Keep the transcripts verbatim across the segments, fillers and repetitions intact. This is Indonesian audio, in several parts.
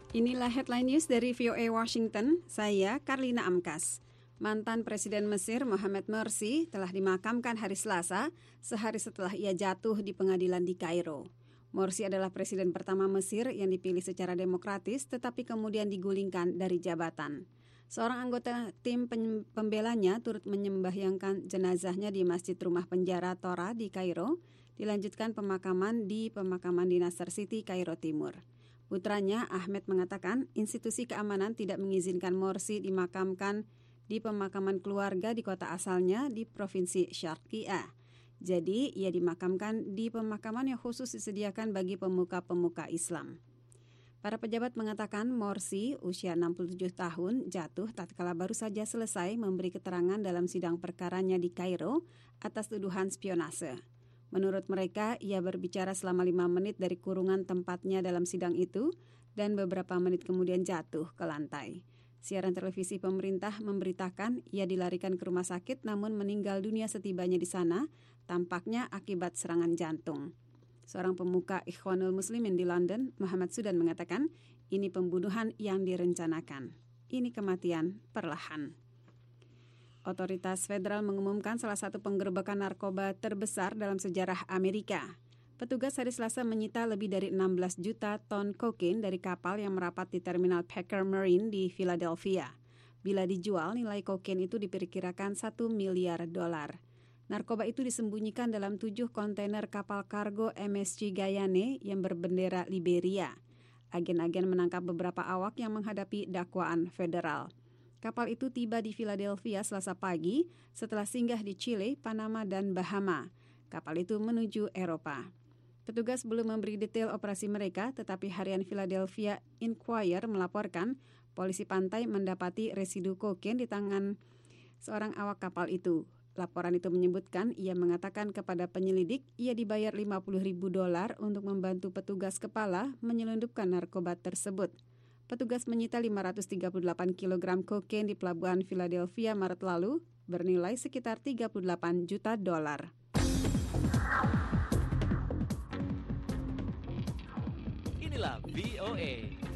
Inilah headline news dari V O A Washington, saya Karlina Amkas. Mantan Presiden Mesir Mohamed Morsi telah dimakamkan hari Selasa, sehari setelah ia jatuh di pengadilan di Kairo. Morsi adalah presiden pertama Mesir yang dipilih secara demokratis tetapi kemudian digulingkan dari jabatan. Seorang anggota tim pembelanya turut menyembahyangkan jenazahnya di Masjid Rumah Penjara Tora di Kairo, dilanjutkan pemakaman di pemakaman di Nasser City, Kairo Timur. Putranya, Ahmed, mengatakan institusi keamanan tidak mengizinkan Morsi dimakamkan di pemakaman keluarga di kota asalnya di Provinsi Syarqiyah. Jadi, ia dimakamkan di pemakaman yang khusus disediakan bagi pemuka-pemuka Islam. Para pejabat mengatakan Morsi, usia enam puluh tujuh tahun, jatuh tatkala baru saja selesai memberi keterangan dalam sidang perkaranya di Kairo atas tuduhan spionase. Menurut mereka, ia berbicara selama lima menit dari kurungan tempatnya dalam sidang itu dan beberapa menit kemudian jatuh ke lantai. Siaran televisi pemerintah memberitakan ia dilarikan ke rumah sakit namun meninggal dunia setibanya di sana, tampaknya akibat serangan jantung. Seorang pemuka Ikhwanul Muslimin di London, Muhammad Sudan, mengatakan ini pembunuhan yang direncanakan. Ini kematian perlahan. Otoritas federal mengumumkan salah satu penggerebekan narkoba terbesar dalam sejarah Amerika. Petugas hari Selasa menyita lebih dari enam belas juta ton kokain dari kapal yang merapat di terminal Packer Marine di Philadelphia. Bila dijual, nilai kokain itu diperkirakan satu miliar dolar. Narkoba itu disembunyikan dalam tujuh kontainer kapal kargo M S C Gayane yang berbendera Liberia. Agen-agen menangkap beberapa awak yang menghadapi dakwaan federal. Kapal itu tiba di Philadelphia Selasa pagi setelah singgah di Chile, Panama, dan Bahama. Kapal itu menuju Eropa. Petugas belum memberi detail operasi mereka, tetapi harian Philadelphia Inquirer melaporkan polisi pantai mendapati residu kokain di tangan seorang awak kapal itu. Laporan itu menyebutkan ia mengatakan kepada penyelidik ia dibayar lima puluh ribu dolar untuk membantu petugas kepala menyelundupkan narkoba tersebut. Petugas menyita lima ratus tiga puluh delapan kilogram kokain di pelabuhan Philadelphia Maret lalu, bernilai sekitar tiga puluh delapan juta dolar. Inilah V O A.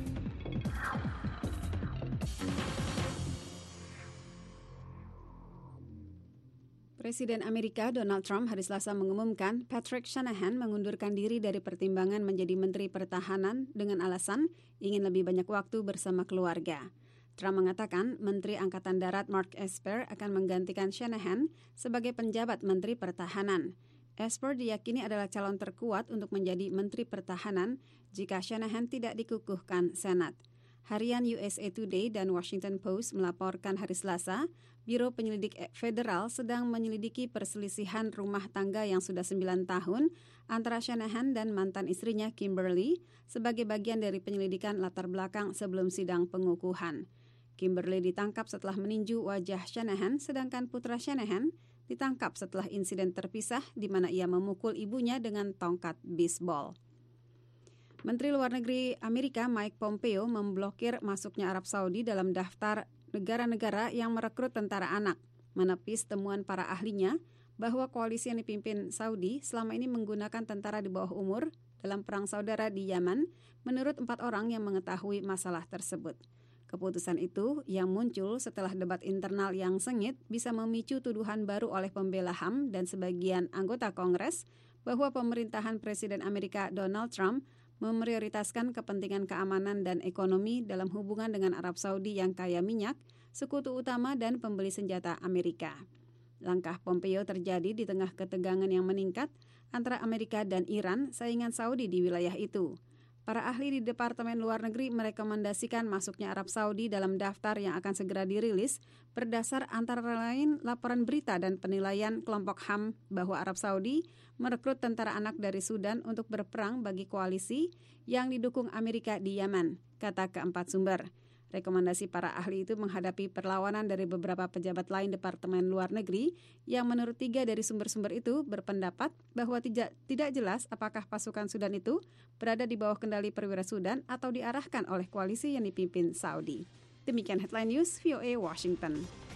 Presiden Amerika Donald Trump hari Selasa mengumumkan Patrick Shanahan mengundurkan diri dari pertimbangan menjadi Menteri Pertahanan dengan alasan ingin lebih banyak waktu bersama keluarga. Trump mengatakan Menteri Angkatan Darat Mark Esper akan menggantikan Shanahan sebagai penjabat Menteri Pertahanan. Esper diyakini adalah calon terkuat untuk menjadi Menteri Pertahanan jika Shanahan tidak dikukuhkan Senat. Harian U S A Today dan Washington Post melaporkan hari Selasa, Biro Penyelidik Federal sedang menyelidiki perselisihan rumah tangga yang sudah sembilan tahun antara Shanahan dan mantan istrinya Kimberly sebagai bagian dari penyelidikan latar belakang sebelum sidang pengukuhan. Kimberly ditangkap setelah meninju wajah Shanahan, sedangkan putra Shanahan ditangkap setelah insiden terpisah di mana ia memukul ibunya dengan tongkat bisbol. Menteri Luar Negeri Amerika Mike Pompeo memblokir masuknya Arab Saudi dalam daftar negara-negara yang merekrut tentara anak, menepis temuan para ahlinya bahwa koalisi yang dipimpin Saudi selama ini menggunakan tentara di bawah umur dalam perang saudara di Yaman, menurut empat orang yang mengetahui masalah tersebut. Keputusan itu yang muncul setelah debat internal yang sengit bisa memicu tuduhan baru oleh pembela H A M dan sebagian anggota Kongres bahwa pemerintahan Presiden Amerika Donald Trump memprioritaskan kepentingan keamanan dan ekonomi dalam hubungan dengan Arab Saudi yang kaya minyak, sekutu utama dan pembeli senjata Amerika. Langkah Pompeo terjadi di tengah ketegangan yang meningkat antara Amerika dan Iran, saingan Saudi di wilayah itu. Para ahli di Departemen Luar Negeri merekomendasikan masuknya Arab Saudi dalam daftar yang akan segera dirilis berdasar antara lain laporan berita dan penilaian kelompok H A M bahwa Arab Saudi merekrut tentara anak dari Sudan untuk berperang bagi koalisi yang didukung Amerika di Yaman, kata keempat sumber. Rekomendasi para ahli itu menghadapi perlawanan dari beberapa pejabat lain Departemen Luar Negeri yang menurut tiga dari sumber-sumber itu berpendapat bahwa tidak, tidak jelas apakah pasukan Sudan itu berada di bawah kendali perwira Sudan atau diarahkan oleh koalisi yang dipimpin Saudi. Demikian Headline News V O A Washington.